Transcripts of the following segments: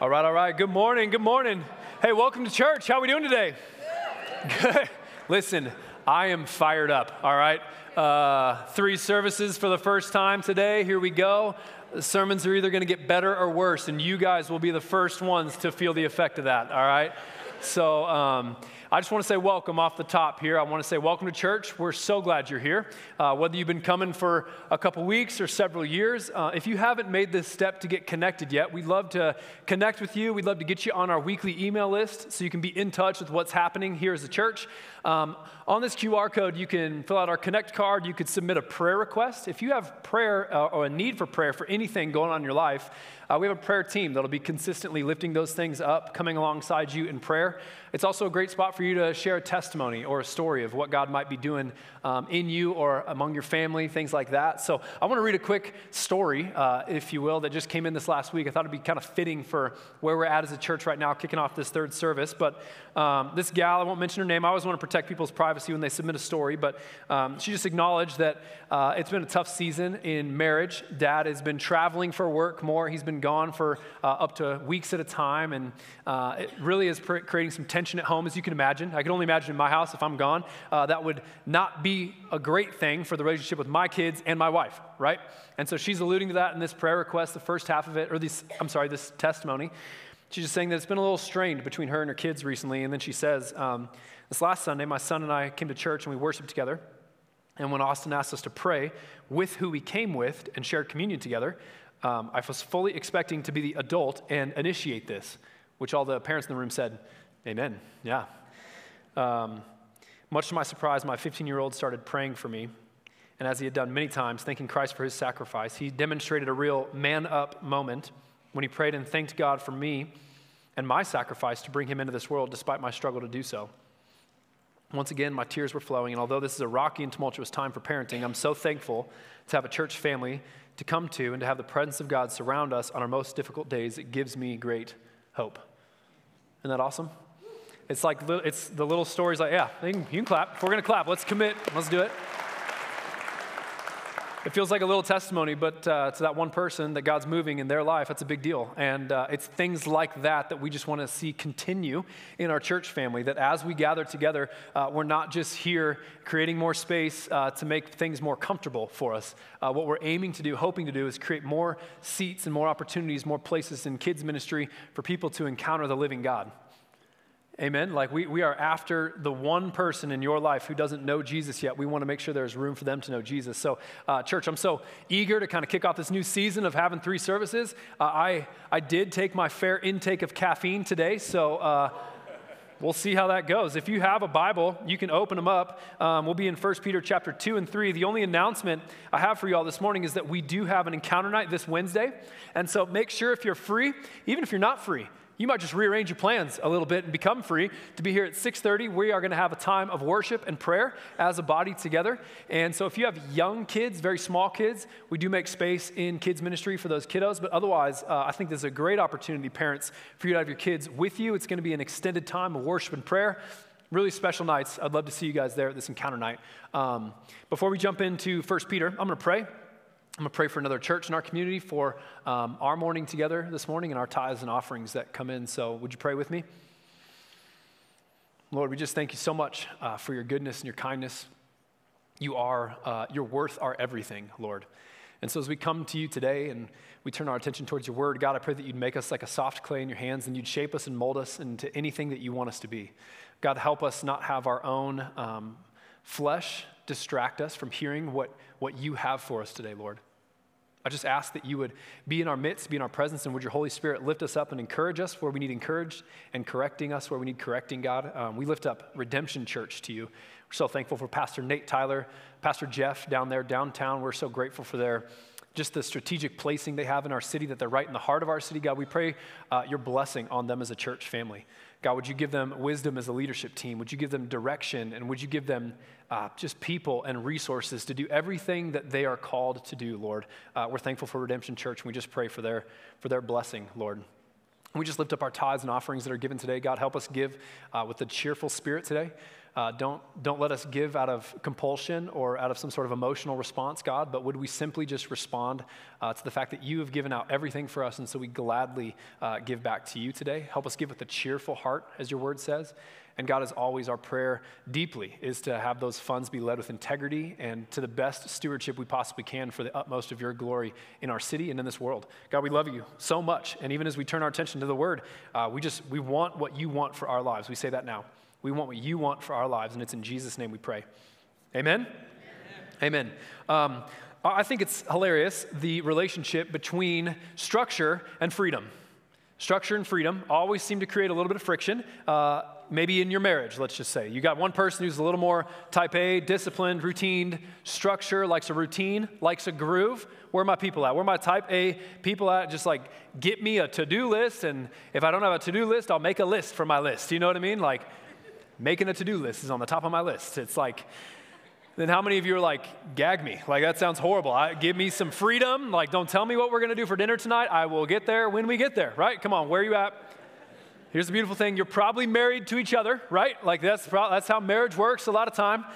All right. Good morning. Hey, welcome to church. How are we doing today? Good. Listen, I am fired up, all right? 3 services for the first time today. Here we go. The sermons are either going to get better or worse, and you guys will be the first ones to feel the effect of that, all right? So I just want to say welcome off the top here. I want to say welcome to church. We're so glad you're here. Whether you've been coming for a couple weeks or several years, if you haven't made this step to get connected yet, we'd love to connect with you. We'd love to get you on our weekly email list so you can be in touch with what's happening here as a church. On this QR code, you can fill out our Connect card. You could submit a prayer request. If you have prayer or a need for prayer for anything going on in your life, we have a prayer team that'll be consistently lifting those things up, coming alongside you in prayer. It's also a great spot for you to share a testimony or a story of what God might be doing in you or among your family, things like that. So I want to read a quick story, if you will, that just came in this last week. I thought it'd be kind of fitting for where we're at as a church right now, kicking off this 3rd service. But this gal, I won't mention her name. I always want to protect people's privacy when they submit a story. But she just acknowledged that it's been a tough season in marriage. Dad has been traveling for work more. He's been gone for up to weeks at a time. And it really is creating some tension at home, as you can imagine. I can only imagine in my house if I'm gone. That would not be a great thing for the relationship with my kids and my wife, right? And so she's alluding to that in this prayer request, the first half of it, or this testimony. She's just saying that it's been a little strained between her and her kids recently. And then she says, this last Sunday, my son and I came to church and we worshiped together. And when Austin asked us to pray with who we came with and shared communion together, I was fully expecting to be the adult and initiate this, which all the parents in the room said, amen, yeah. Much to my surprise, my 15-year-old started praying for me. And as he had done many times, thanking Christ for his sacrifice, he demonstrated a real man-up moment when he prayed and thanked God for me and my sacrifice to bring him into this world despite my struggle to do so. Once again, my tears were flowing, and although this is a rocky and tumultuous time for parenting, I'm so thankful to have a church family to come to and to have the presence of God surround us on our most difficult days. It gives me great hope. Isn't that awesome? It's the little stories like, yeah, you can clap. If we're going to clap, let's commit. Let's do it. It feels like a little testimony, but to that one person that God's moving in their life, that's a big deal. And it's things like that we just want to see continue in our church family, that as we gather together, we're not just here creating more space to make things more comfortable for us. What we're aiming to do, hoping to do, is create more seats and more opportunities, more places in kids ministry for people to encounter the living God. Amen. Like we are after the one person in your life who doesn't know Jesus yet. We want to make sure there's room for them to know Jesus. So, church, I'm so eager to kind of kick off this new season of having 3 services. I did take my fair intake of caffeine today, so we'll see how that goes. If you have a Bible, you can open them up. We'll be in 1 Peter chapter 2 and 3. The only announcement I have for you all this morning is that we do have an encounter night this Wednesday. And so make sure if you're free, even if you're not free, you might just rearrange your plans a little bit and become free to be here at 6:30. We are going to have a time of worship and prayer as a body together. And so if you have young kids, very small kids, we do make space in kids ministry for those kiddos. But otherwise, I think this is a great opportunity, parents, for you to have your kids with you. It's going to be an extended time of worship and prayer. Really special nights. I'd love to see you guys there at this encounter night. Before we jump into 1 Peter, I'm going to pray. I'm going to pray for another church in our community for our morning together this morning and our tithes and offerings that come in. So would you pray with me? Lord, we just thank you so much for your goodness and your kindness. You're worth our everything, Lord. And so as we come to you today and we turn our attention towards your word, God, I pray that you'd make us like a soft clay in your hands and you'd shape us and mold us into anything that you want us to be. God, help us not have our own flesh distract us from hearing what you have for us today, Lord. I just ask that you would be in our midst, be in our presence, and would your Holy Spirit lift us up and encourage us where we need encouraged and correcting us where we need correcting, God. We lift up Redemption Church to you. We're so thankful for Pastor Nate Tyler, Pastor Jeff down there downtown. We're so grateful for just the strategic placing they have in our city, that they're right in the heart of our city. God, we pray your blessing on them as a church family. God, would you give them wisdom as a leadership team? Would you give them direction? And would you give them just people and resources to do everything that they are called to do, Lord? We're thankful for Redemption Church, and we just pray for their blessing, Lord. We just lift up our tithes and offerings that are given today. God, help us give with a cheerful spirit today. Don't let us give out of compulsion or out of some sort of emotional response, God, but would we simply just respond to the fact that you have given out everything for us, and so we gladly give back to you today. Help us give with a cheerful heart, as your word says. And God, as always, our prayer deeply is to have those funds be led with integrity and to the best stewardship we possibly can for the utmost of your glory in our city and in this world. God, we love you so much. And even as we turn our attention to the word, we want what you want for our lives. We say that now. We want what you want for our lives, and it's in Jesus' name we pray. Amen? Amen. I think it's hilarious, the relationship between structure and freedom. Structure and freedom always seem to create a little bit of friction. Maybe in your marriage, let's just say. You got one person who's a little more type A, disciplined, routine, structure, likes a routine, likes a groove. Where are my people at? Where are my type A people at? Just like, get me a to-do list, and if I don't have a to-do list, I'll make a list for my list. You know what I mean? Like, making a to-do list is on the top of my list. It's like, then how many of you are like, gag me? Like, that sounds horrible. Give me some freedom. Like, don't tell me what we're going to do for dinner tonight. I will get there when we get there, right? Come on, where are you at? Here's the beautiful thing. You're probably married to each other, right? Like, that's how marriage works a lot of time.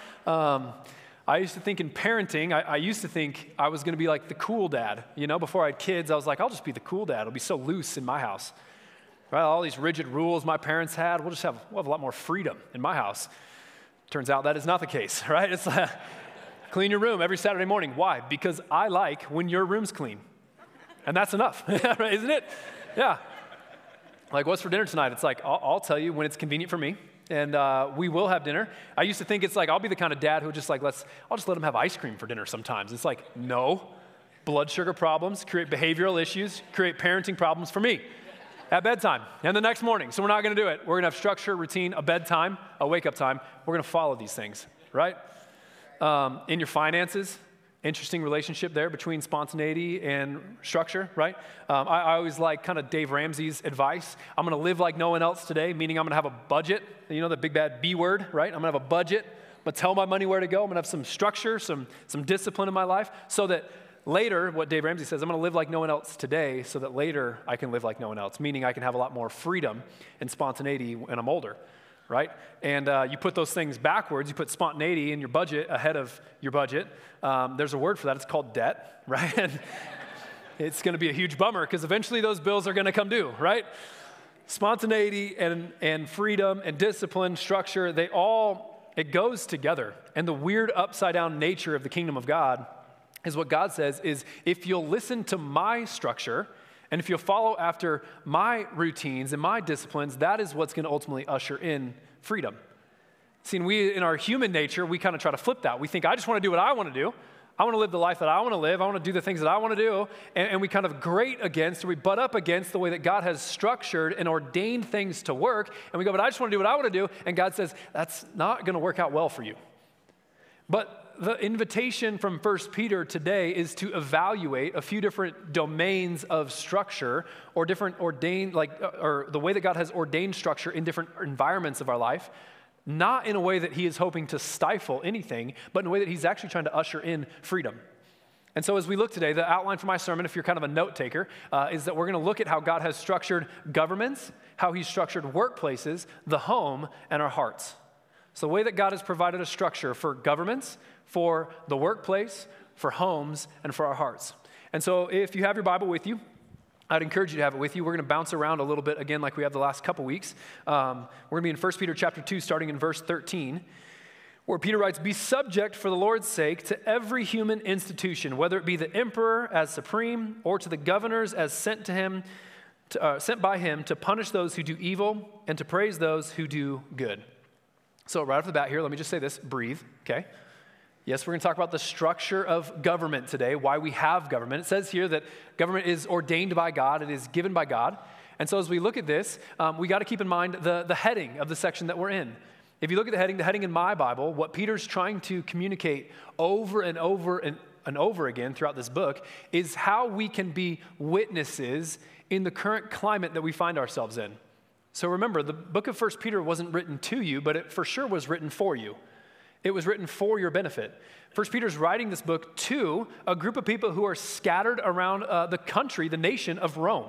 I used to think in parenting, I used to think I was going to be like the cool dad. You know, before I had kids, I was like, I'll just be the cool dad. It'll be so loose in my house. Right? All these rigid rules my parents had, we'll have a lot more freedom in my house. Turns out that is not the case, right? It's like, clean your room every Saturday morning. Why? Because I like when your room's clean. And that's enough, right? Isn't it? Yeah. Like, what's for dinner tonight? It's like, I'll tell you when it's convenient for me, and we will have dinner. I used to think it's like, I'll be the kind of dad who just like, I'll just let him have ice cream for dinner sometimes. It's like, no. Blood sugar problems create behavioral issues, create parenting problems for me at bedtime and the next morning. So we're not going to do it. We're going to have structure, routine, a bedtime, a wake-up time. We're going to follow these things, right? In your finances, interesting relationship there between spontaneity and structure, right? I always like kind of Dave Ramsey's advice. I'm going to live like no one else today, meaning I'm going to have a budget. You know, the big bad B word, right? I'm going to have a budget. I'm going to tell my money where to go. I'm going to have some structure, some discipline in my life so that later, what Dave Ramsey says, I'm going to live like no one else today so that later I can live like no one else, meaning I can have a lot more freedom and spontaneity when I'm older, right? And you put those things backwards. You put spontaneity in your budget ahead of your budget. There's a word for that. It's called debt, right? And it's going to be a huge bummer because eventually those bills are going to come due, right? Spontaneity and freedom and discipline, structure, it goes together. And the weird upside-down nature of the kingdom of God is what God says is, if you'll listen to my structure and if you'll follow after my routines and my disciplines, that is what's going to ultimately usher in freedom. See, we, in our human nature, we kind of try to flip that. We think, I just want to do what I want to do. I want to live the life that I want to live. I want to do the things that I want to do. And we kind of grate against, or we butt up against the way that God has structured and ordained things to work. And we go, but I just want to do what I want to do. And God says, that's not going to work out well for you. But the invitation from 1 Peter today is to evaluate a few different domains of structure or different ordained, or the way that God has ordained structure in different environments of our life, not in a way that he is hoping to stifle anything, but in a way that he's actually trying to usher in freedom. And so as we look today, the outline for my sermon, if you're kind of a note taker, is that we're going to look at how God has structured governments, how he's structured workplaces, the home, and our hearts. So the way that God has provided a structure for governments, for the workplace, for homes, and for our hearts. And so if you have your Bible with you, I'd encourage you to have it with you. We're going to bounce around a little bit again like we have the last couple weeks. We're going to be in 1 Peter chapter 2, starting in verse 13, where Peter writes, "Be subject for the Lord's sake to every human institution, whether it be the emperor as supreme or to the governors as sent by him to punish those who do evil and to praise those who do good." So right off the bat here, let me just say this, breathe, okay? Yes, we're going to talk about the structure of government today, why we have government. It says here that government is ordained by God, it is given by God. And so as we look at this, we got to keep in mind the heading of the section that we're in. If you look at the heading in my Bible, what Peter's trying to communicate over and over and over again throughout this book is how we can be witnesses in the current climate that we find ourselves in. So remember, the book of 1 Peter wasn't written to you, but it for sure was written for you. It was written for your benefit. 1 Peter's writing this book to a group of people who are scattered around the country, the nation of Rome.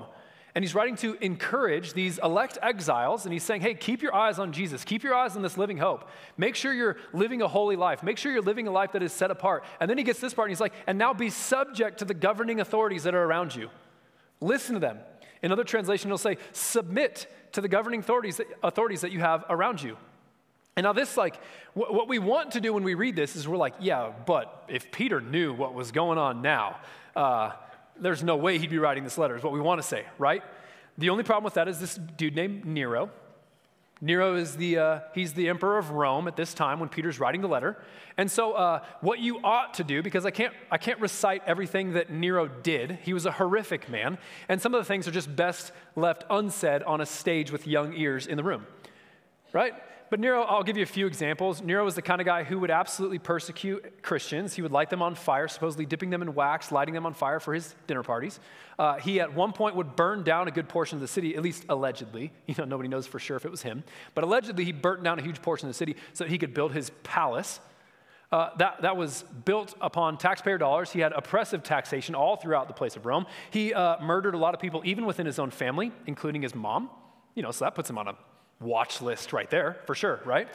And he's writing to encourage these elect exiles, and he's saying, hey, keep your eyes on Jesus. Keep your eyes on this living hope. Make sure you're living a holy life. Make sure you're living a life that is set apart. And then he gets this part, and he's like, and now be subject to the governing authorities that are around you. Listen to them. In other translation, it'll say, submit to the governing authorities that you have around you. And now this, like, what we want to do when we read this is we're like, yeah, but if Peter knew what was going on now, there's no way he'd be writing this letter, is what we want to say, right? The only problem with that is this dude named Nero. Nero is he's the emperor of Rome at this time when Peter's writing the letter. And so what you ought to do, because I can't recite everything that Nero did. He was a horrific man. And some of the things are just best left unsaid on a stage with young ears in the room, right? But Nero, I'll give you a few examples. Nero was the kind of guy who would absolutely persecute Christians. He would light them on fire, supposedly dipping them in wax, lighting them on fire for his dinner parties. He at one point would burn down a good portion of the city, at least allegedly. Nobody knows for sure if it was him. But allegedly, he burnt down a huge portion of the city so that he could build his palace. That was built upon taxpayer dollars. He had oppressive taxation all throughout the place of Rome. He murdered a lot of people, even within his own family, including his mom. So that puts him on a watch list right there, for sure, right?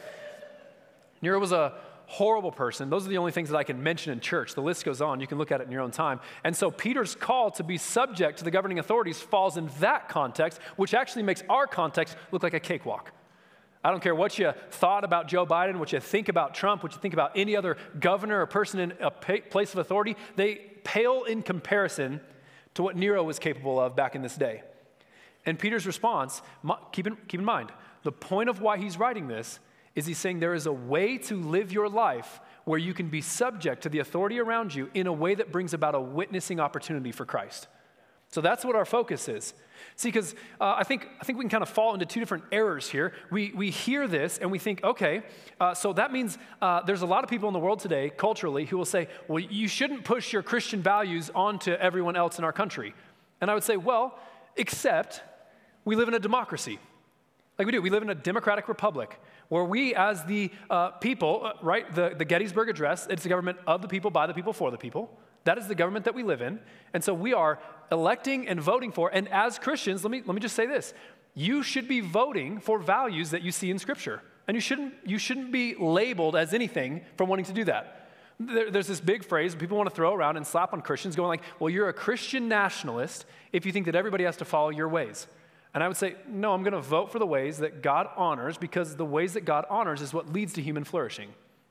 Nero was a horrible person. Those are the only things that I can mention in church. The list goes on. You can look at it in your own time. And so Peter's call to be subject to the governing authorities falls in that context, which actually makes our context look like a cakewalk. I don't care what you thought about Joe Biden, what you think about Trump, what you think about any other governor or person in a place of authority. They pale in comparison to what Nero was capable of back in this day. And Peter's response, keep in mind, the point of why he's writing this is he's saying there is a way to live your life where you can be subject to the authority around you in a way that brings about a witnessing opportunity for Christ. So that's what our focus is. See, because I think we can kind of fall into two different errors here. We hear this and we think, okay, so that means there's a lot of people in the world today, culturally, who will say, well, you shouldn't push your Christian values onto everyone else in our country. And I would say, well, except we live in a democracy. Like we do. We live in a democratic republic where we as the people, right, the Gettysburg Address, it's the government of the people, by the people, for the people. That is the government that we live in. And so we are electing and voting for, and as Christians, let me just say this. You should be voting for values that you see in Scripture. And you shouldn't be labeled as anything for wanting to do that. There's this big phrase people want to throw around and slap on Christians going like, well, you're a Christian nationalist if you think that everybody has to follow your ways. And I would say, no, I'm going to vote for the ways that God honors because the ways that God honors is what leads to human flourishing.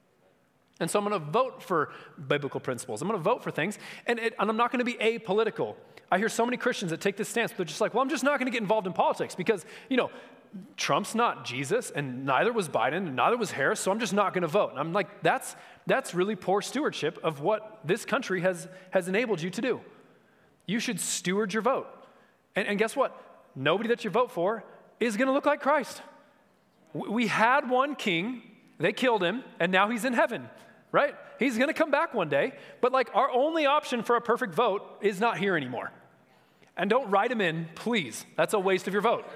And so I'm going to vote for biblical principles. I'm going to vote for things, and I'm not going to be apolitical. I hear so many Christians that take this stance, but they're just like, well, I'm just not going to get involved in politics because, Trump's not Jesus, and neither was Biden, and neither was Harris, so I'm just not going to vote. And I'm like, that's really poor stewardship of what this country has enabled you to do. You should steward your vote. And guess what? Nobody that you vote for is going to look like Christ. We had one king, they killed him, and now he's in heaven, right? He's going to come back one day, but like our only option for a perfect vote is not here anymore. And don't write him in, please. That's a waste of your vote.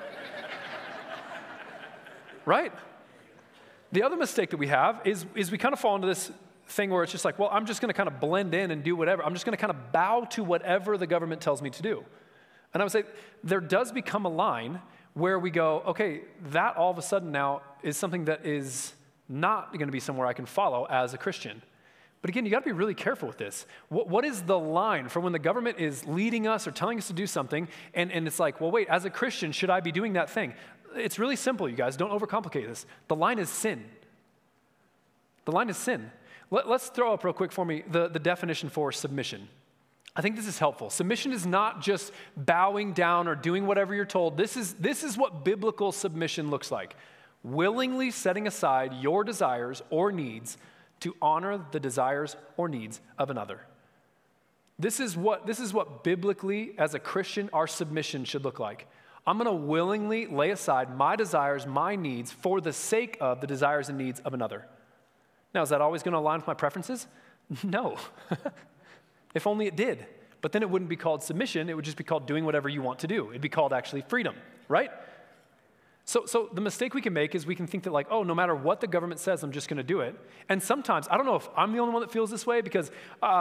Right? The other mistake that we have is we kind of fall into this thing where it's just like, well, I'm just going to kind of blend in and do whatever. I'm just going to kind of bow to whatever the government tells me to do. And I would say there does become a line where we go, okay, that all of a sudden now is something that is not going to be somewhere I can follow as a Christian. But again, you got to be really careful with this. What is the line for when the government is leading us or telling us to do something, and it's like, well, wait, as a Christian, should I be doing that thing? It's really simple, you guys. Don't overcomplicate this. The line is sin. The line is sin. Let's throw up real quick for me the definition for submission. I think this is helpful. Submission is not just bowing down or doing whatever you're told. This is what biblical submission looks like. Willingly setting aside your desires or needs to honor the desires or needs of another. This is what biblically, as a Christian, our submission should look like. I'm going to willingly lay aside my desires, my needs, for the sake of the desires and needs of another. Now, is that always going to align with my preferences? No. If only it did. But then it wouldn't be called submission. It would just be called doing whatever you want to do. It'd be called actually freedom, right? So the mistake we can make is we can think that like, oh, no matter what the government says, I'm just going to do it. And sometimes, I don't know if I'm the only one that feels this way because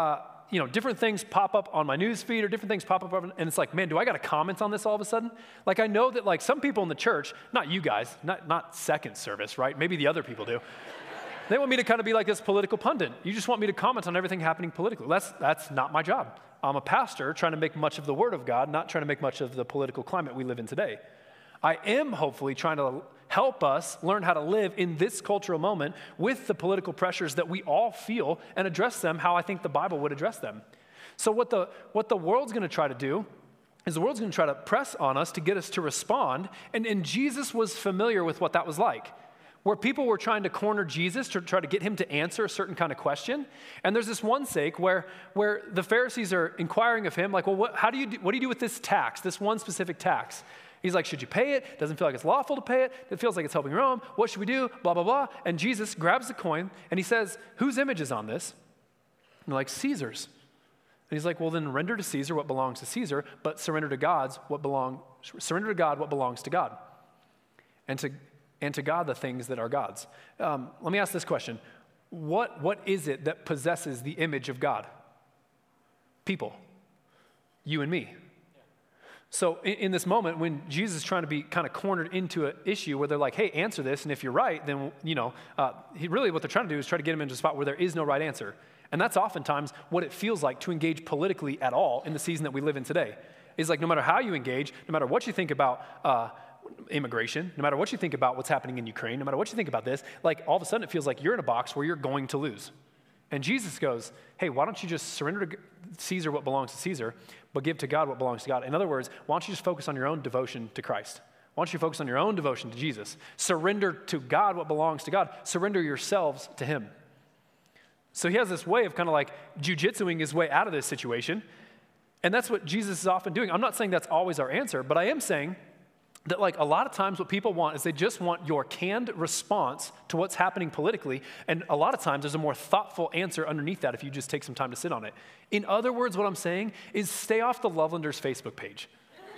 different things pop up on my news feed or different things pop up, and it's like, man, do I got to comment on this all of a sudden? Like, I know that like some people in the church, not you guys, not second service, right? Maybe the other people do. They want me to kind of be like this political pundit. You just want me to comment on everything happening politically. That's not my job. I'm a pastor trying to make much of the Word of God, not trying to make much of the political climate we live in today. I am hopefully trying to help us learn how to live in this cultural moment with the political pressures that we all feel and address them how I think the Bible would address them. So what the world's going to try to do is the world's going to try to press on us to get us to respond, and Jesus was familiar with what that was like, where people were trying to corner Jesus to try to get him to answer a certain kind of question. And there's this one sake where the Pharisees are inquiring of him, like, well, what do you do with this tax, this one specific tax? He's like, should you pay it? Doesn't feel like it's lawful to pay it. It feels like it's helping Rome. What should we do? Blah, blah, blah. And Jesus grabs the coin and he says, whose image is on this? And they're like, Caesar's. And he's like, well, then render to Caesar what belongs to Caesar, but surrender to God what belongs to God. And to God the things that are God's. Let me ask this question. What is it that possesses the image of God? People. You and me. So in this moment, when Jesus is trying to be kind of cornered into an issue where they're like, hey, answer this, and if you're right, then, really what they're trying to do is try to get him into a spot where there is no right answer. And that's oftentimes what it feels like to engage politically at all in the season that we live in today. Is like no matter how you engage, no matter what you think about immigration, no matter what you think about what's happening in Ukraine, no matter what you think about this, like all of a sudden it feels like you're in a box where you're going to lose. And Jesus goes, hey, why don't you just surrender to Caesar what belongs to Caesar, but give to God what belongs to God? In other words, why don't you just focus on your own devotion to Christ? Why don't you focus on your own devotion to Jesus? Surrender to God what belongs to God. Surrender yourselves to him. So he has this way of kind of like jujitsuing his way out of this situation. And that's what Jesus is often doing. I'm not saying that's always our answer, but I am saying that like a lot of times what people want is they just want your canned response to what's happening politically, and a lot of times there's a more thoughtful answer underneath that if you just take some time to sit on it. In other words, what I'm saying is stay off the Lovelanders Facebook page.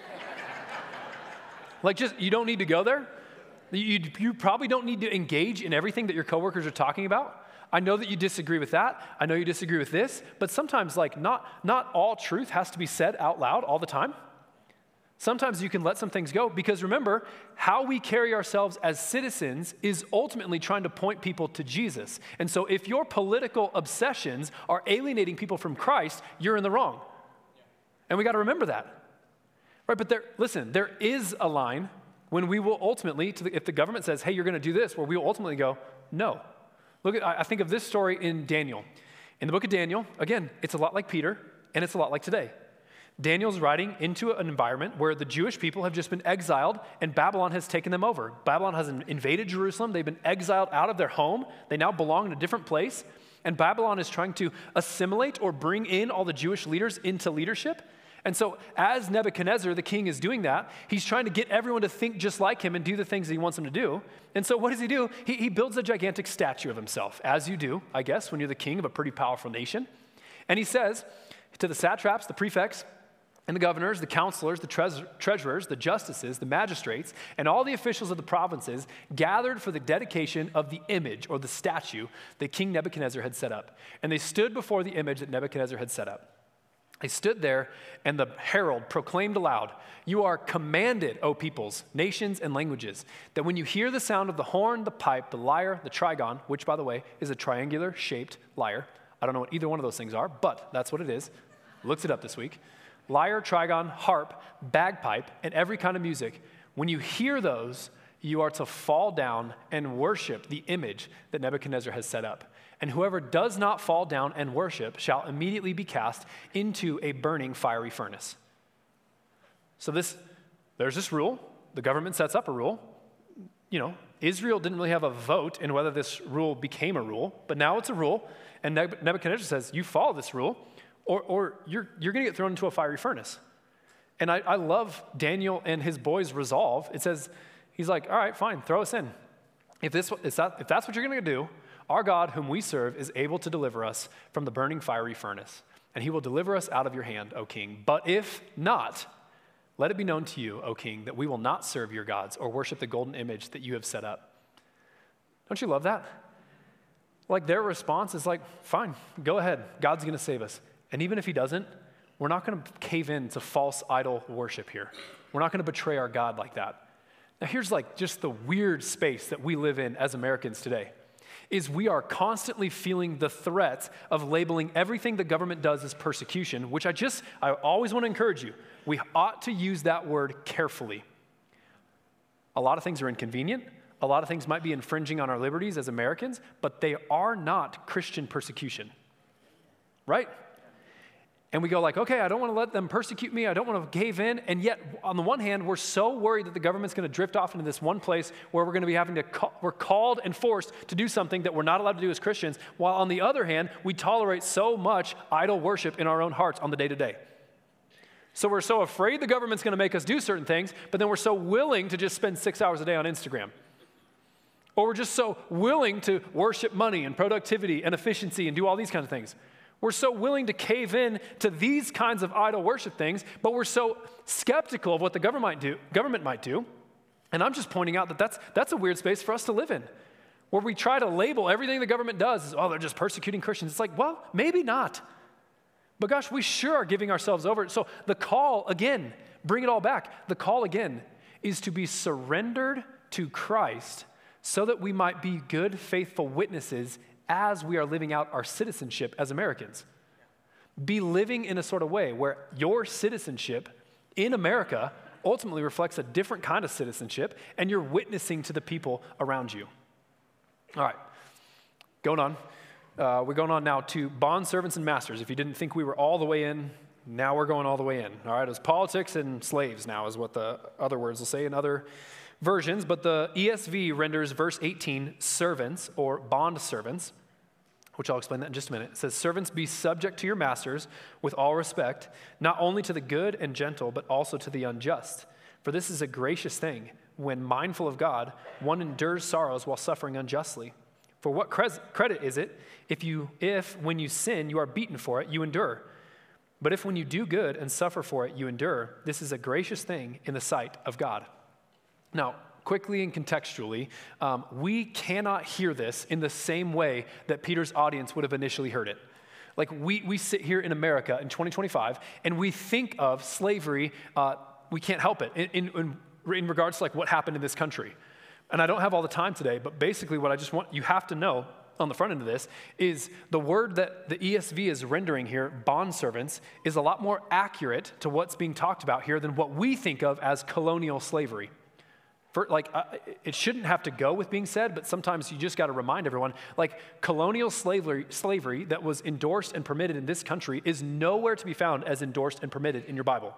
Like just, you don't need to go there. You probably don't need to engage in everything that your coworkers are talking about. I know that you disagree with that. I know you disagree with this, but sometimes like not all truth has to be said out loud all the time. Sometimes you can let some things go because remember, how we carry ourselves as citizens is ultimately trying to point people to Jesus. And so if your political obsessions are alienating people from Christ, you're in the wrong. And we got to remember that. Right, but there is a line when we will ultimately, if the government says, hey, you're going to do this, where we will ultimately go, no. I think of this story in Daniel. In the book of Daniel, again, it's a lot like Peter, and it's a lot like today. Daniel's writing into an environment where the Jewish people have just been exiled and Babylon has taken them over. Babylon has invaded Jerusalem. They've been exiled out of their home. They now belong in a different place. And Babylon is trying to assimilate or bring in all the Jewish leaders into leadership. And so as Nebuchadnezzar, the king, is doing that, he's trying to get everyone to think just like him and do the things that he wants them to do. And so what does he do? He builds a gigantic statue of himself, as you do, I guess, when you're the king of a pretty powerful nation. And he says to the satraps, the prefects, and the governors, the counselors, the treasurers, the justices, the magistrates, and all the officials of the provinces gathered for the dedication of the image or the statue that King Nebuchadnezzar had set up. And they stood before the image that Nebuchadnezzar had set up. They stood there, and the herald proclaimed aloud, "You are commanded, O peoples, nations, and languages, that when you hear the sound of the horn, the pipe, the lyre, the trigon," which, by the way, is a triangular-shaped lyre. I don't know what either one of those things are, but that's what it is. Looked it up this week. Lyre, trigon, harp, bagpipe, and every kind of music. When you hear those, you are to fall down and worship the image that Nebuchadnezzar has set up. And whoever does not fall down and worship shall immediately be cast into a burning fiery furnace. So there's this rule. The government sets up a rule. Israel didn't really have a vote in whether this rule became a rule, but now it's a rule. And Nebuchadnezzar says, you follow this rule, or you're going to get thrown into a fiery furnace. And I love Daniel and his boys' resolve. It says, he's like, all right, fine, throw us in. If that's what you're going to do, our God, whom we serve, is able to deliver us from the burning fiery furnace, and he will deliver us out of your hand, O king. But if not, let it be known to you, O king, that we will not serve your gods or worship the golden image that you have set up. Don't you love that? Like their response is like, fine, go ahead. God's going to save us. And even if he doesn't, we're not going to cave in to false idol worship here. We're not going to betray our God like that. Now here's like just the weird space that we live in as Americans today, is we are constantly feeling the threat of labeling everything the government does as persecution, which I always want to encourage you. We ought to use that word carefully. A lot of things are inconvenient. A lot of things might be infringing on our liberties as Americans, but they are not Christian persecution, right? And we go like, okay, I don't want to let them persecute me. I don't want to cave in. And yet, on the one hand, we're so worried that the government's going to drift off into this one place where we're going to be having to, we're called and forced to do something that we're not allowed to do as Christians. While on the other hand, we tolerate so much idol worship in our own hearts on the day-to-day. So we're so afraid the government's going to make us do certain things, but then we're so willing to just spend 6 hours a day on Instagram. Or we're just so willing to worship money and productivity and efficiency and do all these kinds of things. We're so willing to cave in to these kinds of idol worship things, but we're so skeptical of what the government might do. And I'm just pointing out that that's a weird space for us to live in, where we try to label everything the government does as, oh, they're just persecuting Christians. It's like, well, maybe not. But gosh, we sure are giving ourselves over. So the call, again, bring it all back. The call, again, is to be surrendered to Christ so that we might be good, faithful witnesses as we are living out our citizenship as Americans. Be living in a sort of way where your citizenship in America ultimately reflects a different kind of citizenship, and you're witnessing to the people around you. All right, going on. We're going on now to bondservants and masters. If you didn't think we were all the way in, now we're going all the way in. All right, it's politics and slaves now is what the other words will say in other versions, but the ESV renders verse 18 servants or bondservants, which I'll explain that in just a minute. It says, servants, be subject to your masters with all respect, not only to the good and gentle, but also to the unjust. For this is a gracious thing. When mindful of God, one endures sorrows while suffering unjustly. For what credit is it if when you sin, you are beaten for it, you endure? But if when you do good and suffer for it, you endure, this is a gracious thing in the sight of God. Now, quickly and contextually, we cannot hear this in the same way that Peter's audience would have initially heard it. Like we sit here in America in 2025 and we think of slavery, we can't help it in regards to like what happened in this country. And I don't have all the time today, but basically what I just want you have to know on the front end of this is the word that the ESV is rendering here, bondservants, is a lot more accurate to what's being talked about here than what we think of as colonial slavery. It shouldn't have to go with being said, but sometimes you just got to remind everyone, like colonial slavery that was endorsed and permitted in this country is nowhere to be found as endorsed and permitted in your Bible.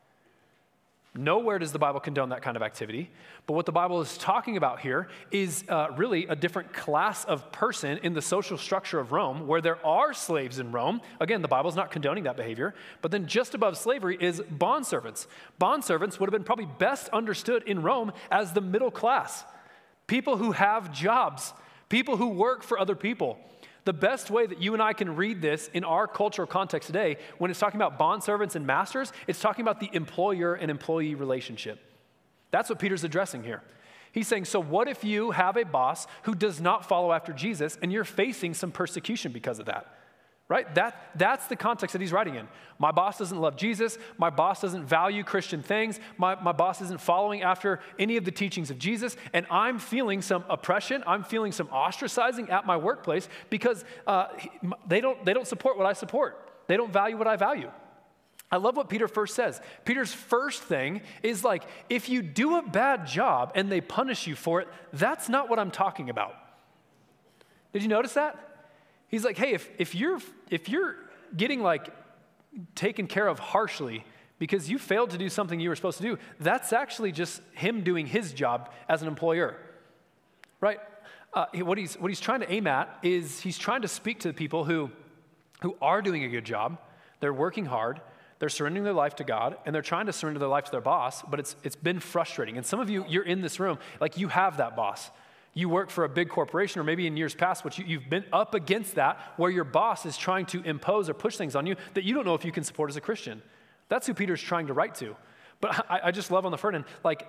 Nowhere does the Bible condone that kind of activity. But what the Bible is talking about here is really a different class of person in the social structure of Rome, where there are slaves in Rome. Again, the Bible's not condoning that behavior. But then just above slavery is bondservants. Bondservants would have been probably best understood in Rome as the middle class. People who have jobs. People who work for other people. The best way that you and I can read this in our cultural context today, when it's talking about bondservants and masters, it's talking about the employer and employee relationship. That's what Peter's addressing here. He's saying, so what if you have a boss who does not follow after Jesus and you're facing some persecution because of that? Right? That's the context that he's writing in. My boss doesn't love Jesus. My boss doesn't value Christian things. My boss isn't following after any of the teachings of Jesus. And I'm feeling some oppression. I'm feeling some ostracizing at my workplace because they don't support what I support. They don't value what I value. I love what Peter first says. Peter's first thing is like, if you do a bad job and they punish you for it, that's not what I'm talking about. Did you notice that? He's like, hey, if you're getting like taken care of harshly because you failed to do something you were supposed to do, that's actually just him doing his job as an employer, right? What he's trying to aim at is he's trying to speak to the people who are doing a good job. They're working hard. They're surrendering their life to God, and they're trying to surrender their life to their boss, but it's been frustrating. And some of you're in this room, like you have that boss. You work for a big corporation, or maybe in years past, you've been up against that, where your boss is trying to impose or push things on you that you don't know if you can support as a Christian. That's who Peter's trying to write to. But I just love on the front end, like,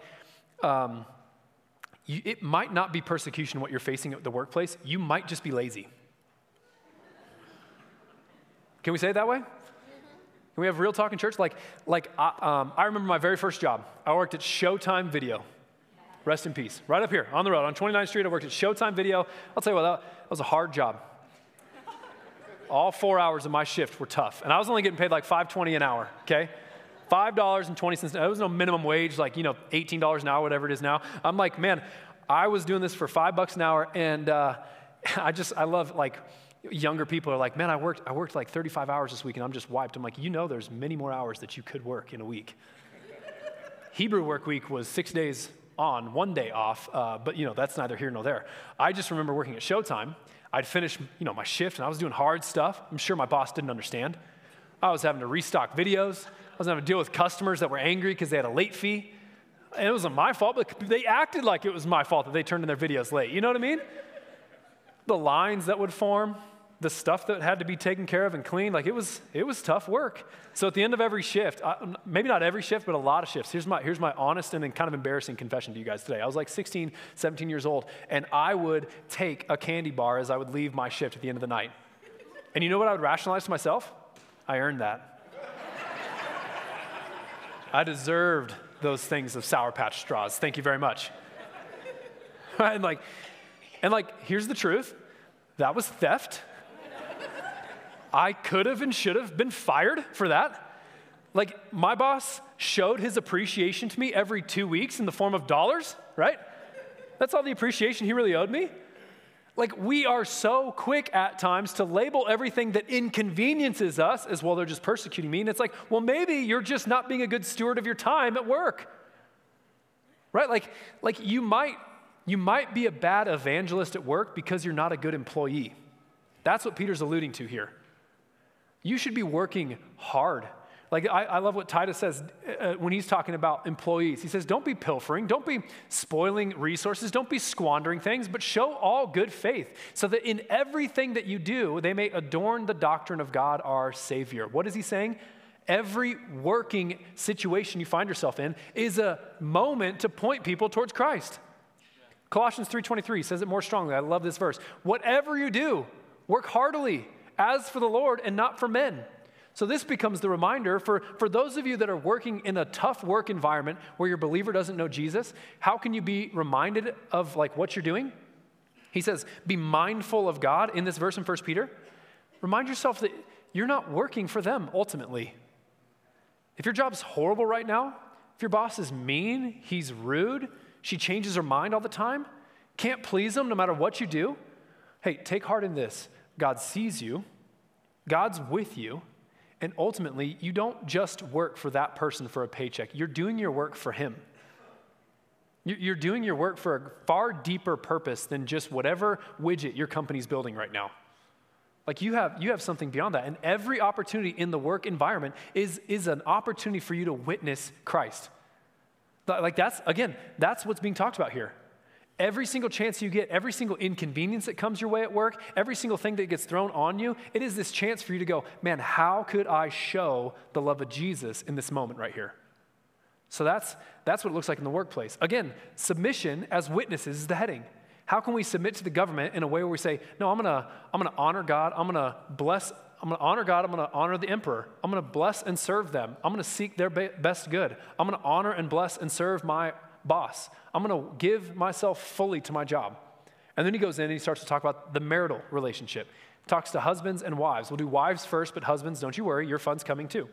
it might not be persecution what you're facing at the workplace. You might just be lazy. Can we say it that way? Can we have real talk in church? I remember my very first job. I worked at Showtime Video. Rest in peace. Right up here on the road on 29th Street, I worked at Showtime Video. I'll tell you what, that was a hard job. All 4 hours of my shift were tough. And I was only getting paid like $5.20 an hour, okay? $5.20. It was no minimum wage, like, $18 an hour, whatever it is now. I'm like, man, I was doing this for $5 an hour, and I love, like, younger people are like, man, I worked like 35 hours this week, and I'm just wiped. I'm like, there's many more hours that you could work in a week. Hebrew work week was 6 days on, 1 day off, but that's neither here nor there. I just remember working at Showtime. I'd finish, my shift, and I was doing hard stuff. I'm sure my boss didn't understand. I was having to restock videos. I was having to deal with customers that were angry because they had a late fee. And it wasn't my fault, but they acted like it was my fault that they turned in their videos late. You know what I mean? The lines that would form, the stuff that had to be taken care of and cleaned, like it was tough work. So at the end of every shift, maybe not every shift, but a lot of shifts, here's my honest and then kind of embarrassing confession to you guys today. I was like 16, 17 years old, and I would take a candy bar as I would leave my shift at the end of the night. And you know what I would rationalize to myself? I earned that. I deserved those things of Sour Patch straws. Thank you very much. and here's the truth. That was theft. I could have and should have been fired for that. Like, my boss showed his appreciation to me every 2 weeks in the form of dollars, right? That's all the appreciation he really owed me. Like, we are so quick at times to label everything that inconveniences us as, well, they're just persecuting me. And it's like, well, maybe you're just not being a good steward of your time at work, right? Like you might be a bad evangelist at work because you're not a good employee. That's what Peter's alluding to here. You should be working hard. Like, I love what Titus says when he's talking about employees. He says, don't be pilfering, don't be spoiling resources, don't be squandering things, but show all good faith so that in everything that you do, they may adorn the doctrine of God our Savior. What is he saying? Every working situation you find yourself in is a moment to point people towards Christ. Colossians 3:23 says it more strongly. I love this verse. Whatever you do, work heartily as for the Lord and not for men. So this becomes the reminder for those of you that are working in a tough work environment where your believer doesn't know Jesus, how can you be reminded of like what you're doing? He says, be mindful of God in this verse in 1 Peter. Remind yourself that you're not working for them ultimately. If your job's horrible right now, if your boss is mean, he's rude, she changes her mind all the time, can't please them no matter what you do, hey, take heart in this. God sees you, God's with you, and ultimately, you don't just work for that person for a paycheck. You're doing your work for him. You're doing your work for a far deeper purpose than just whatever widget your company's building right now. Like you have something beyond that. And every opportunity in the work environment is an opportunity for you to witness Christ. Like that's what's being talked about here. Every single chance you get, every single inconvenience that comes your way at work, every single thing that gets thrown on you, it is this chance for you to go, man, how could I show the love of Jesus in this moment right here? So that's what it looks like in the workplace. Again, submission as witnesses is the heading. How can we submit to the government in a way where we say, no, I'm gonna honor God, I'm gonna honor God, I'm gonna honor the emperor, I'm gonna bless and serve them, I'm gonna seek their best good, I'm gonna honor and bless and serve my boss. I'm going to give myself fully to my job. And then he goes in and he starts to talk about the marital relationship. He talks to husbands and wives. We'll do wives first, but husbands, don't you worry, your fun's coming too.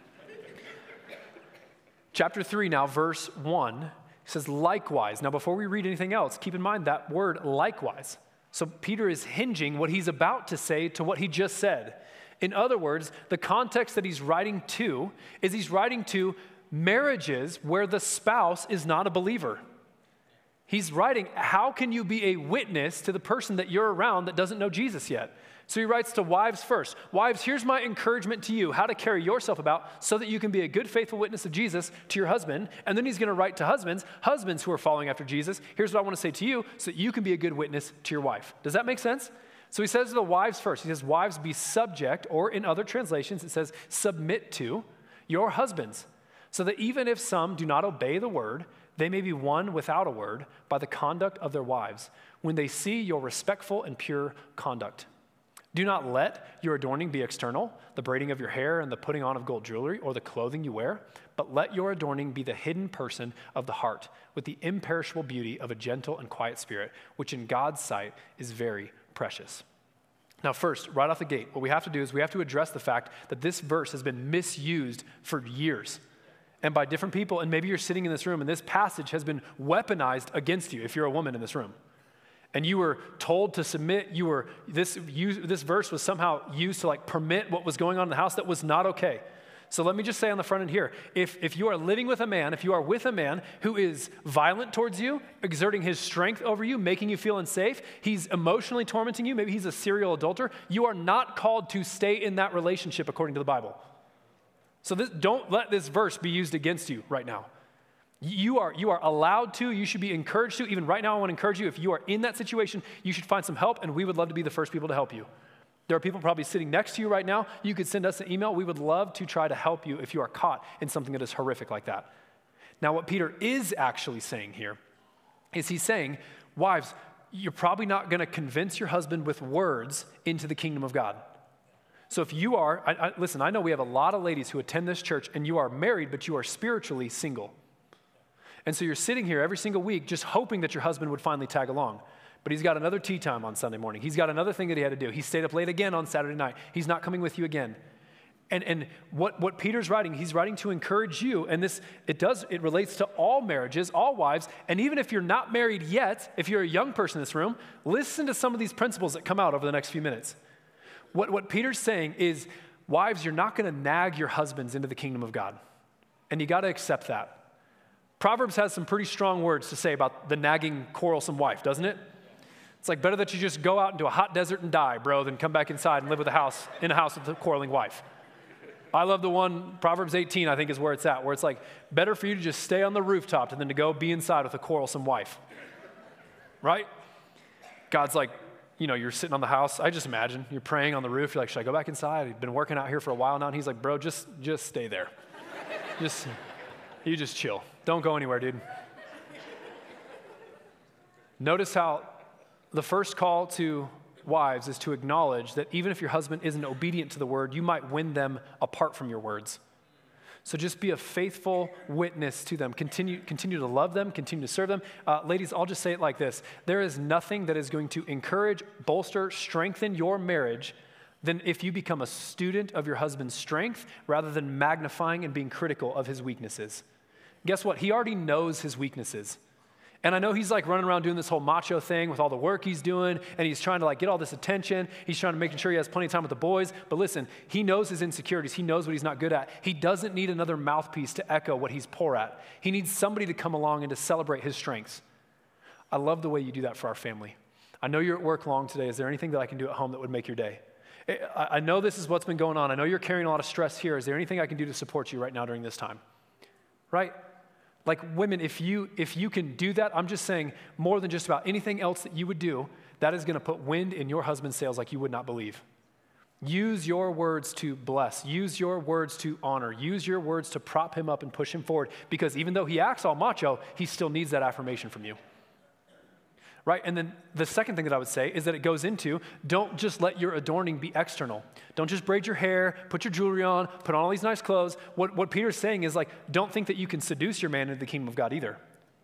Chapter 3 now, verse 1, says likewise. Now before we read anything else, keep in mind that word likewise. So Peter is hinging what he's about to say to what he just said. In other words, the context that he's writing to is he's writing to marriages where the spouse is not a believer. He's writing, how can you be a witness to the person that you're around that doesn't know Jesus yet? So he writes to wives first. Wives, here's my encouragement to you, how to carry yourself about so that you can be a good, faithful witness of Jesus to your husband. And then he's going to write to husbands who are following after Jesus. Here's what I want to say to you so that you can be a good witness to your wife. Does that make sense? So he says to the wives first. He says, wives, be subject, or in other translations, it says, submit to your husbands, so that even if some do not obey the word, they may be won without a word by the conduct of their wives, when they see your respectful and pure conduct. Do not let your adorning be external, the braiding of your hair and the putting on of gold jewelry or the clothing you wear, but let your adorning be the hidden person of the heart with the imperishable beauty of a gentle and quiet spirit, which in God's sight is very precious. Now first, right off the gate, what we have to do is we have to address the fact that this verse has been misused for years and by different people, and maybe you're sitting in this room and this passage has been weaponized against you if you're a woman in this room. And you were told to submit, this verse was somehow used to like permit what was going on in the house that was not okay. So let me just say on the front end here, if you are living with a man, if you are with a man who is violent towards you, exerting his strength over you, making you feel unsafe, he's emotionally tormenting you, maybe he's a serial adulterer, you are not called to stay in that relationship according to the Bible. So don't let this verse be used against you right now. You are allowed to, you should be encouraged to. Even right now, I want to encourage you, if you are in that situation, you should find some help, and we would love to be the first people to help you. There are people probably sitting next to you right now. You could send us an email. We would love to try to help you if you are caught in something that is horrific like that. Now, what Peter is actually saying here is he's saying, wives, you're probably not going to convince your husband with words into the kingdom of God. So if you are, listen, I know we have a lot of ladies who attend this church, and you are married, but you are spiritually single. And so you're sitting here every single week just hoping that your husband would finally tag along. But he's got another tea time on Sunday morning. He's got another thing that he had to do. He stayed up late again on Saturday night. He's not coming with you again. And what Peter's writing, he's writing to encourage you. And it relates to all marriages, all wives. And even if you're not married yet, if you're a young person in this room, listen to some of these principles that come out over the next few minutes. What Peter's saying is, wives, you're not going to nag your husbands into the kingdom of God. And you got to accept that. Proverbs has some pretty strong words to say about the nagging, quarrelsome wife, doesn't it? It's like better that you just go out into a hot desert and die, bro, than come back inside and live in a house with a quarreling wife. I love the one, Proverbs 18, I think is where it's at, where it's like, better for you to just stay on the rooftop than to go be inside with a quarrelsome wife. Right? God's like, you're sitting on the house. I just imagine you're praying on the roof. You're like, should I go back inside? I've been working out here for a while now. And he's like, bro, just stay there. You just chill. Don't go anywhere, dude. Notice how the first call to wives is to acknowledge that even if your husband isn't obedient to the word, you might win them apart from your words. So just be a faithful witness to them. Continue to love them, continue to serve them. Ladies, I'll just say it like this. There is nothing that is going to encourage, bolster, strengthen your marriage than if you become a student of your husband's strength rather than magnifying and being critical of his weaknesses. Guess what? He already knows his weaknesses. And I know he's like running around doing this whole macho thing with all the work he's doing, and he's trying to like get all this attention. He's trying to make sure he has plenty of time with the boys. But listen, he knows his insecurities. He knows what he's not good at. He doesn't need another mouthpiece to echo what he's poor at. He needs somebody to come along and to celebrate his strengths. I love the way you do that for our family. I know you're at work long today. Is there anything that I can do at home that would make your day? I know this is what's been going on. I know you're carrying a lot of stress here. Is there anything I can do to support you right now during this time? Right? Like women, if you can do that, I'm just saying more than just about anything else that you would do, that is going to put wind in your husband's sails like you would not believe. Use your words to bless. Use your words to honor. Use your words to prop him up and push him forward, because even though he acts all macho, he still needs that affirmation from you. Right? And then the second thing that I would say is that it goes into, don't just let your adorning be external. Don't just braid your hair, put your jewelry on, put on all these nice clothes. What Peter's saying is like, don't think that you can seduce your man into the kingdom of God either.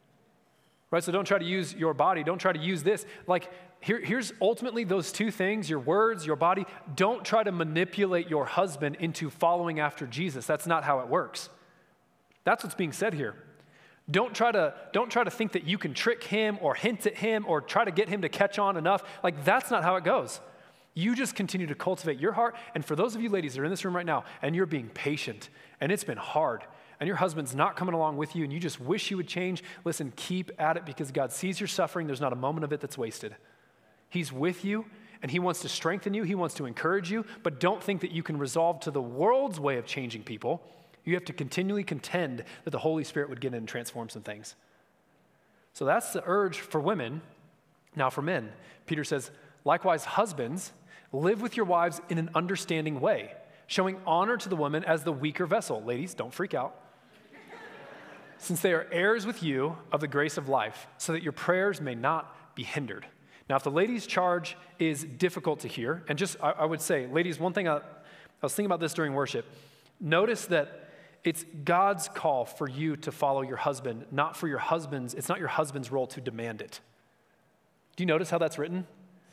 Right? So don't try to use your body. Don't try to use this. Like, here's ultimately those two things, your words, your body. Don't try to manipulate your husband into following after Jesus. That's not how it works. That's what's being said here. Don't try to think that you can trick him or hint at him or try to get him to catch on enough. Like, that's not how it goes. You just continue to cultivate your heart. And for those of you ladies that are in this room right now and you're being patient and it's been hard and your husband's not coming along with you and you just wish he would change, listen, keep at it, because God sees your suffering. There's not a moment of it that's wasted. He's with you and he wants to strengthen you. He wants to encourage you, but don't think that you can resolve to the world's way of changing people. You have to continually contend that the Holy Spirit would get in and transform some things. So that's the urge for women. Now for men, Peter says, likewise, husbands, live with your wives in an understanding way, showing honor to the woman as the weaker vessel. Ladies, don't freak out. Since they are heirs with you of the grace of life, so that your prayers may not be hindered. Now, if the ladies' charge is difficult to hear, and just, I would say, ladies, one thing I was thinking about this during worship. Notice that it's God's call for you to follow your husband, not for your husband's, it's not your husband's role to demand it. Do you notice how that's written?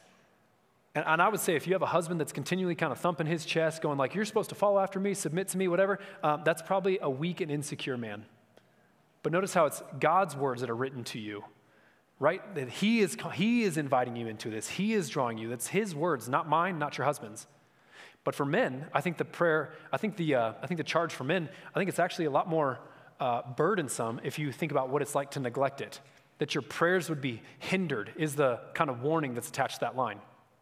And I would say if you have a husband that's continually kind of thumping his chest, going like, you're supposed to follow after me, submit to me, whatever, that's probably a weak and insecure man. But notice how it's God's words that are written to you, right? That he is inviting you into this. He is drawing you. That's his words, not mine, not your husband's. But for men, I think the charge for men, I think it's actually a lot more burdensome if you think about what it's like to neglect it. That your prayers would be hindered is the kind of warning that's attached to that line.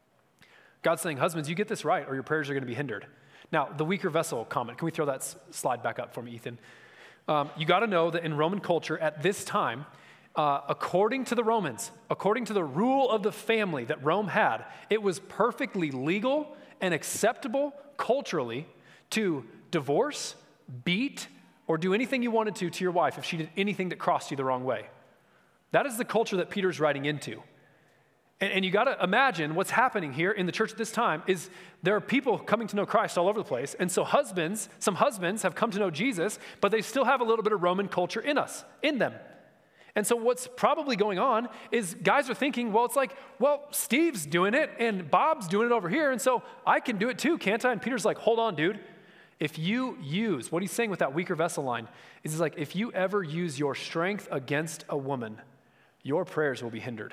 God's saying, husbands, you get this right or your prayers are going to be hindered. Now, the weaker vessel comment, can we throw that slide back up for me, Ethan? You got to know that in Roman culture at this time, according to the Romans, according to the rule of the family that Rome had, it was perfectly legal and acceptable culturally to divorce, beat, or do anything you wanted to your wife if she did anything that crossed you the wrong way. That is the culture that Peter's writing into. And you got to imagine what's happening here in the church at this time is there are people coming to know Christ all over the place. And so some husbands have come to know Jesus, but they still have a little bit of Roman culture in them. And so what's probably going on is guys are thinking, well, it's like, well, Steve's doing it and Bob's doing it over here. And so I can do it too, can't I? And Peter's like, hold on, dude. If you use, what he's saying with that weaker vessel line is he's like, if you ever use your strength against a woman, your prayers will be hindered.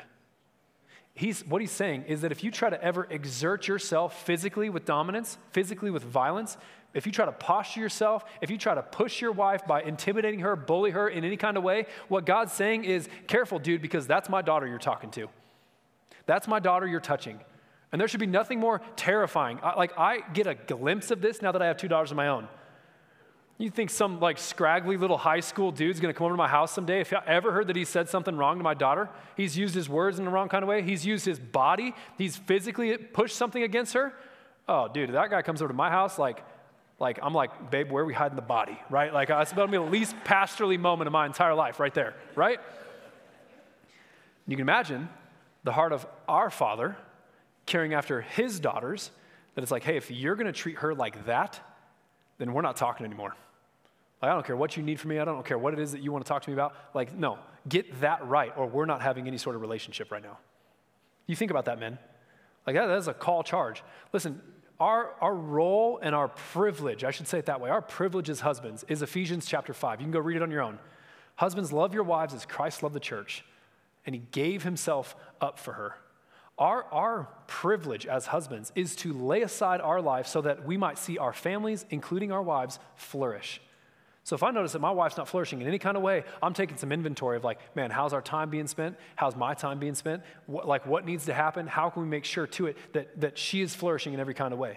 What he's saying is that if you try to ever exert yourself physically with dominance, physically with violence, if you try to posture yourself, if you try to push your wife by intimidating her, bully her in any kind of way, what God's saying is, careful, dude, because that's my daughter you're talking to. That's my daughter you're touching. And there should be nothing more terrifying. I get a glimpse of this now that I have 2 daughters of my own. You think some scraggly little high school dude's gonna come over to my house someday? If I ever heard that he said something wrong to my daughter, he's used his words in the wrong kind of way, he's used his body, he's physically pushed something against her. Oh, dude, if that guy comes over to my house, I'm like, babe, where are we hiding the body, right? That's about to be the least pastorly moment of my entire life right there, right? You can imagine the heart of our Father caring after his daughters, that it's like, hey, if you're gonna treat her like that, then we're not talking anymore. I don't care what you need from me. I don't care what it is that you want to talk to me about. No, get that right or we're not having any sort of relationship right now. You think about that, men. That is a call charge. Listen, our role and our privilege, I should say it that way, our privilege as husbands is Ephesians chapter 5. You can go read it on your own. Husbands, love your wives as Christ loved the church, and he gave himself up for her. Our privilege as husbands is to lay aside our life so that we might see our families, including our wives, flourish. So if I notice that my wife's not flourishing in any kind of way, I'm taking some inventory of man, how's our time being spent? How's my time being spent? What needs to happen? How can we make sure to it that she is flourishing in every kind of way?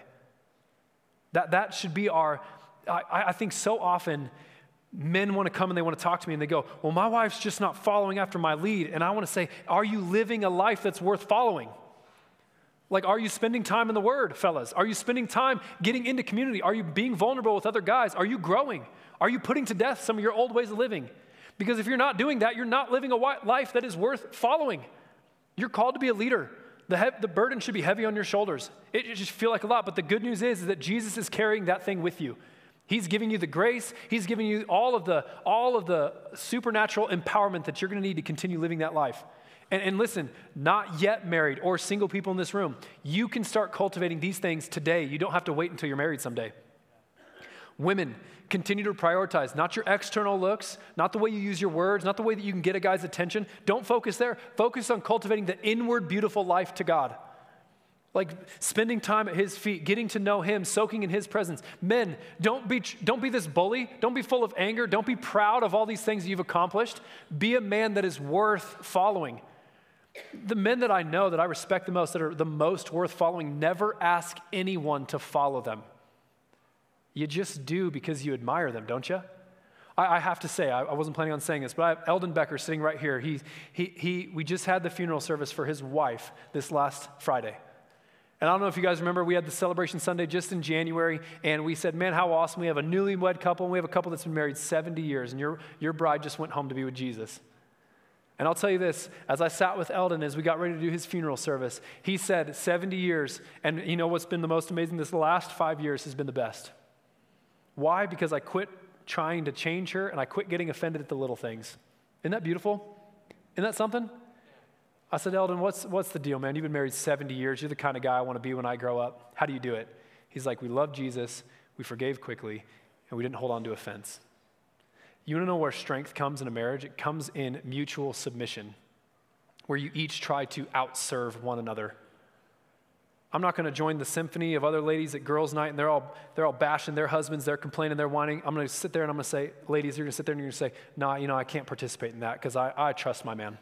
That should be I think so often men want to come and they want to talk to me and they go, well, my wife's just not following after my lead. And I want to say, are you living a life that's worth following? Are you spending time in the Word, fellas? Are you spending time getting into community? Are you being vulnerable with other guys? Are you growing? Are you putting to death some of your old ways of living? Because if you're not doing that, you're not living a life that is worth following. You're called to be a leader. The burden should be heavy on your shoulders. It just feel like a lot, but the good news is that Jesus is carrying that thing with you. He's giving you the grace. He's giving you all of the supernatural empowerment that you're going to need to continue living that life. And listen, not yet married or single people in this room, you can start cultivating these things today. You don't have to wait until you're married someday. Women, continue to prioritize not your external looks, not the way you use your words, not the way that you can get a guy's attention. Don't focus there. Focus on cultivating the inward beautiful life to God. Spending time at his feet, getting to know him, soaking in his presence. Men, don't be this bully. Don't be full of anger. Don't be proud of all these things you've accomplished. Be a man that is worth following. The men that I know that I respect the most, that are the most worth following, never ask anyone to follow them. You just do because you admire them, don't you? I have to say, I wasn't planning on saying this, but I have Eldon Becker sitting right here. We just had the funeral service for his wife this last Friday. And I don't know if you guys remember, we had the celebration Sunday just in January, and we said, man, how awesome. We have a newlywed couple, and we have a couple that's been married 70 years, and your bride just went home to be with Jesus. And I'll tell you this, as I sat with Eldon as we got ready to do his funeral service, he said 70 years, and you know what's been the most amazing? This last 5 years has been the best. Why? Because I quit trying to change her, and I quit getting offended at the little things. Isn't that beautiful? Isn't that something? I said, Eldon, what's the deal, man? You've been married 70 years. You're the kind of guy I want to be when I grow up. How do you do it? He's like, we love Jesus, we forgave quickly, and we didn't hold on to offense. You want to know where strength comes in a marriage? It comes in mutual submission, where you each try to outserve one another. I'm not going to join the symphony of other ladies at girls' night, and they're all bashing their husbands, they're complaining, they're whining. I'm going to sit there and I'm going to say, ladies, you're going to sit there and you're going to say, nah, I can't participate in that because I trust my man.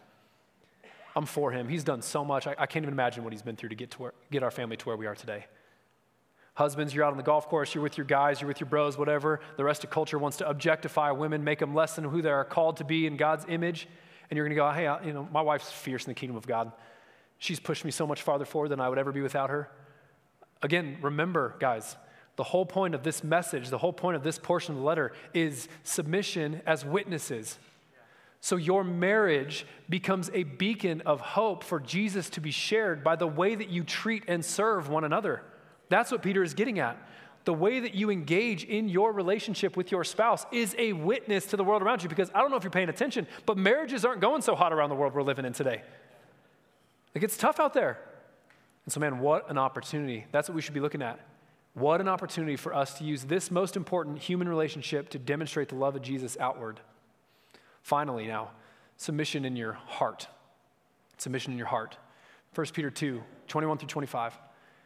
I'm for him. He's done so much. I can't even imagine what he's been through to get our family to where we are today. Husbands, you're out on the golf course, you're with your guys, you're with your bros, whatever. The rest of culture wants to objectify women, make them less than who they are called to be in God's image. And you're going to go, hey, my wife's fierce in the kingdom of God. She's pushed me so much farther forward than I would ever be without her. Again, remember, guys, the whole point of this message, the whole point of this portion of the letter is submission as witnesses. So your marriage becomes a beacon of hope for Jesus to be shared by the way that you treat and serve one another. That's what Peter is getting at. The way that you engage in your relationship with your spouse is a witness to the world around you, because I don't know if you're paying attention, but marriages aren't going so hot around the world we're living in today. It gets tough out there. And so, man, what an opportunity. That's what we should be looking at. What an opportunity for us to use this most important human relationship to demonstrate the love of Jesus outward. Finally now, submission in your heart. Submission in your heart. 1 Peter 2, 21 through 25.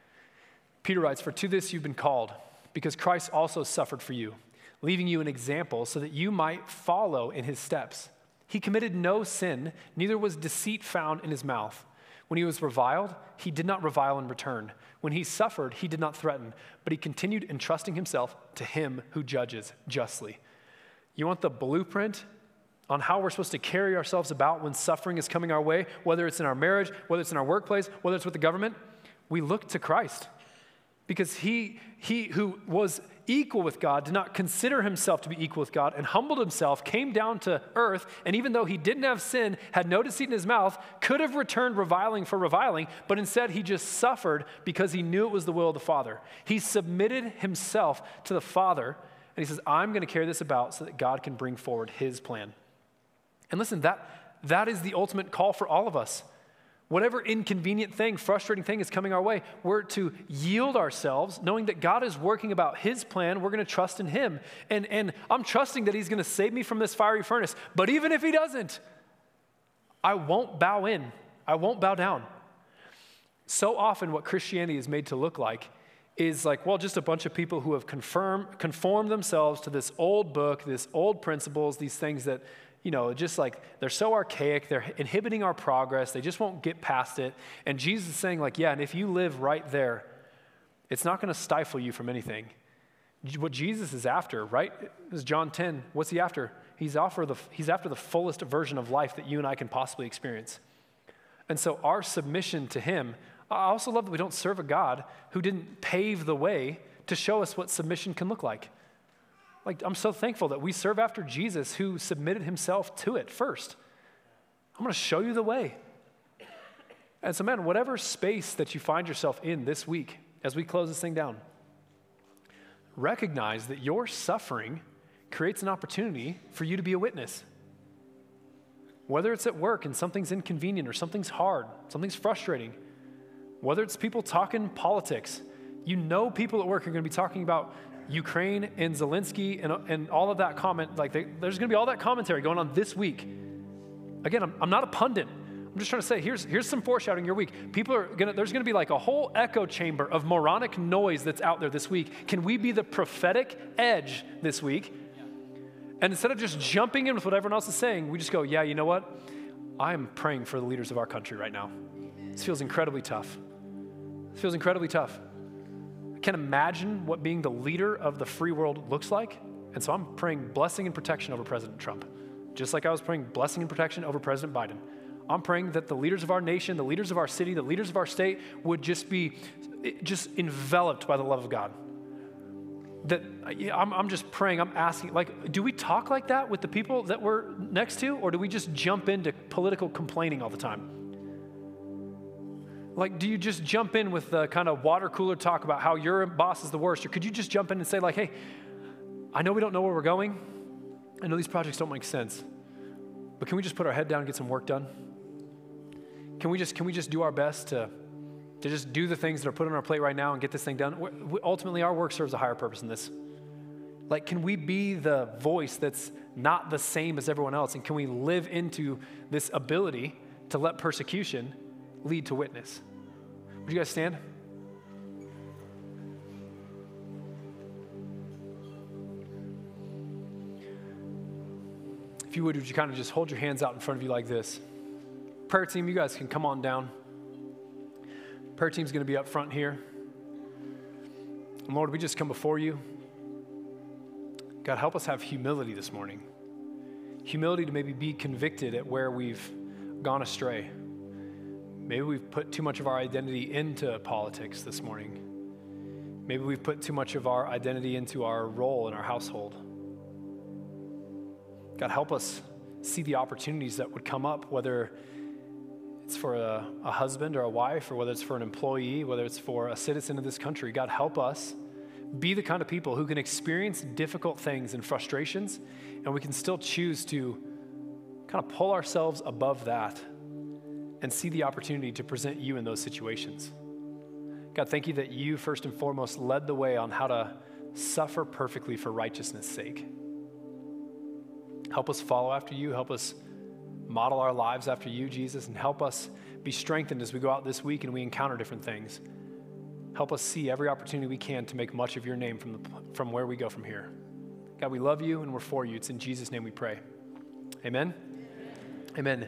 Peter writes, for to this you've been called, because Christ also suffered for you, leaving you an example so that you might follow in his steps. He committed no sin, neither was deceit found in his mouth. When he was reviled, he did not revile in return. When he suffered, he did not threaten, but he continued entrusting himself to him who judges justly. You want the blueprint on how we're supposed to carry ourselves about when suffering is coming our way, whether it's in our marriage, whether it's in our workplace, whether it's with the government? We look to Christ. Because he who was equal with God did not consider himself to be equal with God and humbled himself, came down to earth, and even though he didn't have sin, had no deceit in his mouth, could have returned reviling for reviling, but instead he just suffered because he knew it was the will of the Father. He submitted himself to the Father, and he says, I'm going to carry this about so that God can bring forward his plan. And listen, that is the ultimate call for all of us. Whatever inconvenient thing, frustrating thing is coming our way, we're to yield ourselves, knowing that God is working about his plan. We're going to trust in him. And I'm trusting that he's going to save me from this fiery furnace. But even if he doesn't, I won't bow in. I won't bow down. So often what Christianity is made to look like is like, well, just a bunch of people who have conformed themselves to this old book, this old principles, these things that, just like they're so archaic, they're inhibiting our progress, they just won't get past it. And Jesus is saying like, yeah, and if you live right there, it's not going to stifle you from anything. What Jesus is after, right? Is John 10, what's he after? He's after the fullest version of life that you and I can possibly experience. And so our submission to him, I also love that we don't serve a God who didn't pave the way to show us what submission can look like. Like, I'm so thankful that we serve after Jesus who submitted himself to it first. I'm going to show you the way. And so, man, whatever space that you find yourself in this week, as we close this thing down, recognize that your suffering creates an opportunity for you to be a witness. Whether it's at work and something's inconvenient or something's hard, something's frustrating, whether it's people talking politics, people at work are going to be talking about Ukraine and Zelensky and all of that comment, there's going to be all that commentary going on this week. Again, I'm not a pundit. I'm just trying to say, here's some foreshadowing your week. There's going to be like a whole echo chamber of moronic noise that's out there this week. Can we be the prophetic edge this week? And instead of just jumping in with what everyone else is saying, we just go, yeah, you know what? I am praying for the leaders of our country right now. This feels incredibly tough. I can't imagine what being the leader of the free world looks like. And so I'm praying blessing and protection over President Trump, just like I was praying blessing and protection over President Biden. I'm praying that the leaders of our nation, the leaders of our city, the leaders of our state would just be enveloped by the love of God. that I'm just praying, I'm asking, like, do we talk like that with the people that we're next to, or do we just jump into political complaining all the time? Like, do you just jump in with the kind of water cooler talk about how your boss is the worst, or could you just jump in and say like, hey, I know we don't know where we're going. I know these projects don't make sense, but can we just put our head down and get some work done? Can we just do our best to just do the things that are put on our plate right now and get this thing done? Ultimately, our work serves a higher purpose in this. Like, can we be the voice that's not the same as everyone else? And can we live into this ability to let persecution lead to witness? Would you guys stand? If you would you kind of just hold your hands out in front of you like this? Prayer team, you guys can come on down. Prayer team's going to be up front here. And Lord, we just come before you. God, help us have humility this morning. Humility to maybe be convicted at where we've gone astray. Maybe we've put too much of our identity into politics this morning. Maybe we've put too much of our identity into our role in our household. God, help us see the opportunities that would come up, whether it's for a husband or a wife, or whether it's for an employee, whether it's for a citizen of this country. God, help us be the kind of people who can experience difficult things and frustrations, and we can still choose to kind of pull ourselves above that and see the opportunity to present you in those situations. God, thank you that you first and foremost led the way on how to suffer perfectly for righteousness' sake. Help us follow after you. Help us model our lives after you, Jesus, and help us be strengthened as we go out this week and we encounter different things. Help us see every opportunity we can to make much of your name from where we go from here. God, we love you and we're for you. It's in Jesus' name we pray. Amen. Amen.